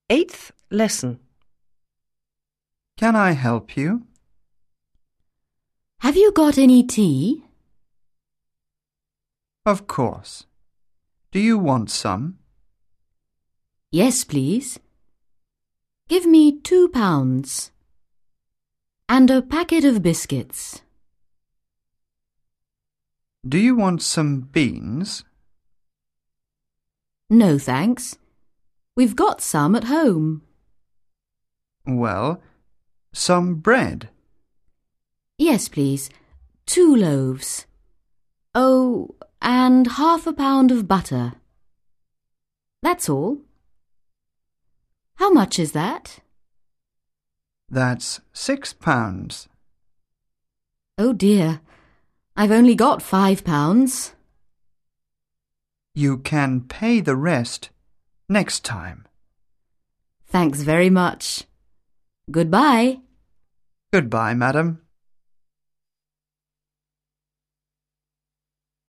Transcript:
Eighth lesson. Can I help you? Have you got any tea? Of course. Do you want some? Yes, please. Give me £2 and a packet of biscuits. Do you want some beans? No, thanks. We've got some at home. Well, some bread. Yes, please. 2 loaves. Oh, and half a pound of butter. That's all. How much is that? That's £6. Oh dear, I've only got £5. You can pay the rest next time. Thanks very much. Goodbye. Goodbye, madam.